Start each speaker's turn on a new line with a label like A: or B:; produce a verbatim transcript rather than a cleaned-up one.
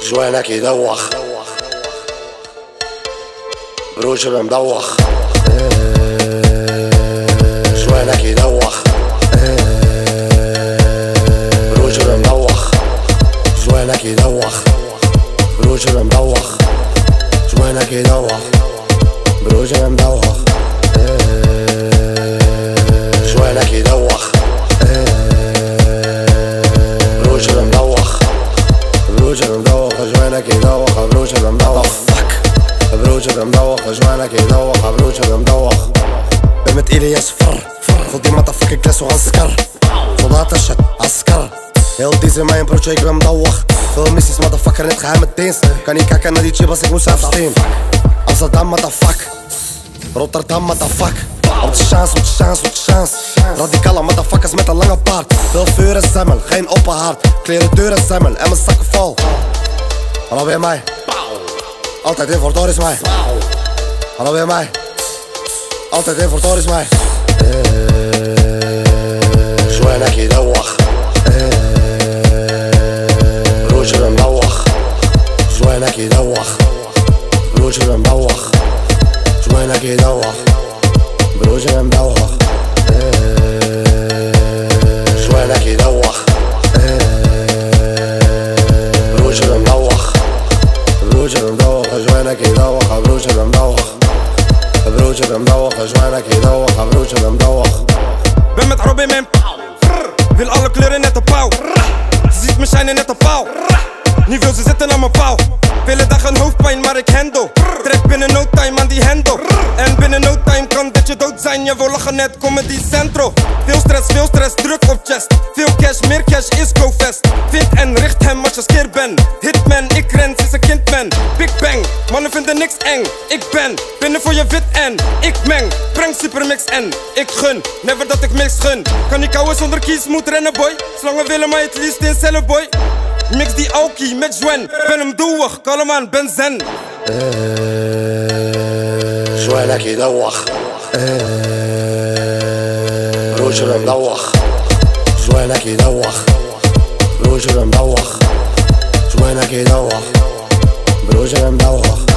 A: جوانك يدوخ بروجك مدوخ جوانك يدوخ بروجك مدوخ جوانك يدوخ بروجك مدوخ جوانك يدوخ بروجك مدوخ جوانك يدوخ بروجك مدوخ بروجك مدوخ جوانك يدوخ بروجك مدوخ بروجك مدوخ جوانك يدوخ بروجك مدوخ بمت إلي يا صفر خدي مطفك الكلاس وغنسكر صدات الشد عسكر heel deze mijn broodje, ik ben mdawag. Veel missies, motherfucker, net geheime dienst. Kan niet kakken naar die chibas, ik moest afsteen. Amsterdam, motherfuck. Rotterdam, motherfuck. Op de chance, op de chance, op de chance. Radicale motherfuckers met een lange paard. Veel vuur en semmel, geen open hart. Kleren, deur en semmel en mijn zakken vol. Hallo bij mij. Altijd in voor Doris mij. Hallo bij mij. Altijd in voor Doris mij. جوانك يدوخ بروجك مدوخ جوانك يدوخ بروجك مدوخ جوانك يدوخ بروجك مدوخ جوانك يدوخ بروجك مدوخ بروجك مدوخ جوانك يدوخ بروجك مدوخ بروجك مدوخ جوانك يدوخ بروجك مدوخ.
B: Ben met Robin mijn pauw. Wil alle kleuren net op pauw. Ze ziet me shinen net op pauw. Nu wil ze zitten aan mijn pauw. Vele dagen hoofdpijn maar ik handle. Trek binnen no time aan die handle. En binnen no time kan dat je dood zijn. Je wil lachen net comedy centro. Veel stress, veel stress, druk op chest. Veel cash, meer cash is go fast. Vind en richt hem als je skeer ben. Hitman, ik ren sinds een kind man. Big bang, mannen vinden niks eng. Ik ben binnen voor je wit en ik meng. Breng supermix en ik gun. Never dat ik mix gun. Kan niet kouwen zonder kies, moet rennen boy. Slangen willen mij het liefst in cellen boy. Mix die alkie met Jwen. Ben hem doewig, kalm aan, ben zen.
A: جوانك يدوخ بروجك مدوخ جوانك يدوخ بروجك مدوخ جوانك يدوخ بروجك مدوخ